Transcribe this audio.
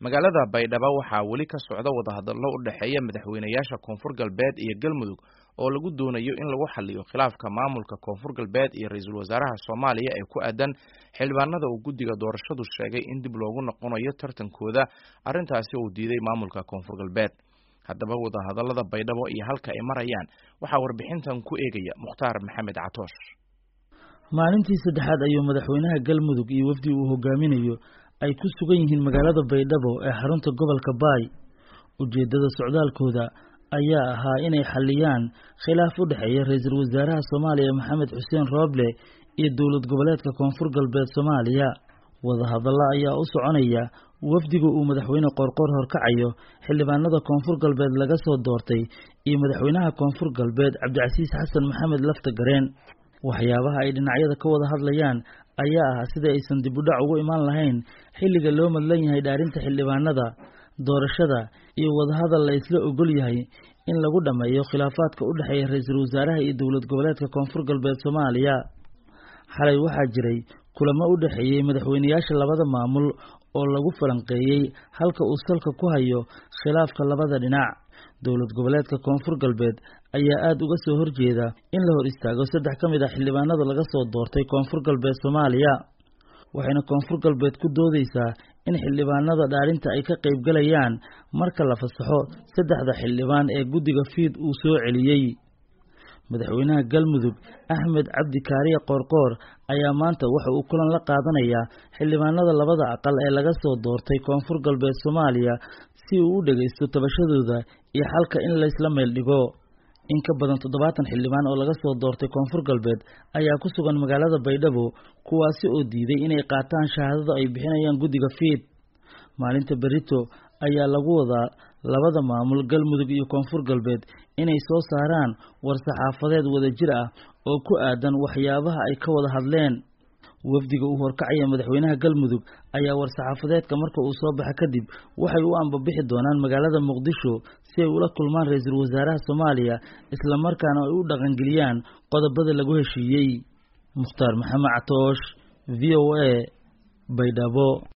magaalada Baydhabo waxaa weli ka socda wadahadallo u dhaxeeya madaxweynayaasha Koonfur Galbeed iyo Galmudug oo lagu doonayo in lagu xalliyo khilaafka maamulka Koonfur Galbeed iyo ra'iisul wasaaraha Soomaaliya ee ku aadan xildhibaanada uu guddiga doorashadu sheegay in dib loogu noqonayo tartankooda arrintaasi uu diiday maamulka Koonfur Galbeed. haddaba wadahadallada Baydhabo iyo halka ay marayaan waxaa warbixintan ku eegaya Mukhtaar Maxamed Catoosh. maalintii saddexaad ayuu madaxweynaha Galmudug iyo wafdi uu hogaaminayo ay ku sugan yihiin magaalada Baydhabo ee xarunta gobolka Baay. ujeedada socdaalkooda ayaa ahaa inay xalliyaan khilaaf u dhaxeeya ra'iisul wasaaraha Soomaaliya Maxamed Xuseen Rooble iyo dowlad goboleedka Koonfur Galbeed Soomaaliya. wadahadallo ayaa u soconaya wafdiga uu madaxweyne Qoorqoor horkacayo xildhibaanada Koonfur Galbeed laga soo doortay iyo madaxweynaha Koonfur Galbeed Cabdicasiis Xasan Maxamed Laftagareen. waxyaabaha ay dhinacyada ka wada hadlayaan ayaa ah sida aysan dib u dhac ugu imaan lahayn xilliga loo madlan yahay dhaarinta xildhibaanada, doorashada iyo wadahadal la isla ogol yahay in lagu dhameeyo khilaafaadka u dhaxeeya ra'iisul wasaaraha iyo dowlad goboleedka Koonfur Galbeed Soomaaliya. xalay waxaa jiray kulamo u dhaxeeyay madaxweynayaasha labada maamul oo lagu falanqeeyay halka uu salka ku hayo khilaafka labada dhinac. dowlad goboleedka Koonfur Galbeed ayaa aad uga soo horjeeda in la hor istaago saddex ka mid ah xildhibaanada laga soo doortay Koonfur Galbeed Soomaaliya. waxayna Koonfur Galbeed ku doodaysaa in xildhibaanada dhaarinta ay ka qayb galayaan marka la fasaxo saddexda xildhibaan ee guddiga fiid uu soo celiyay. madaxweynaha Galmudug Axmed Cabdi Kaariye Qoorqoor ayaa maanta waxa uu kulan la qaadanayaa xildhibaanada labada aqal ee laga soo doortay Koonfur Galbeed Soomaaliya si uu u dhageysto tabashadooda iyo xalka in la isla meel dhigo. in ka badan 70 xildhibaan oo laga soo doortay Koonfur Galbeed ayaa ku sugan magaalada Baydhabo kuwaasi oo diiday inay qaataan shahaadada ay bixinayaan guddiga fiid. maalinta berito ayaa lagu wadaa labada maamul Galmudug iyo Koonfur Galbeed inay soo saaraan war-saxaafadeed wadajir ah oo ku aadan waxyaabaha ay ka wada hadleen. wafdiga uu horkacaya madaxweynaha Galmudug ayaa war-saxaafadeedka marka uu soo baxa kadib waxay u ambabixi doonaan magaalada Muqdisho si ay ula kulmaan ra'iisul wasaaraha Soomaaliya isla markaana ay u dhaqangeliyaan qodobada lagu heshiiyay. Mukhtaar Maxamed Catoosh, VOA, Baydhabo.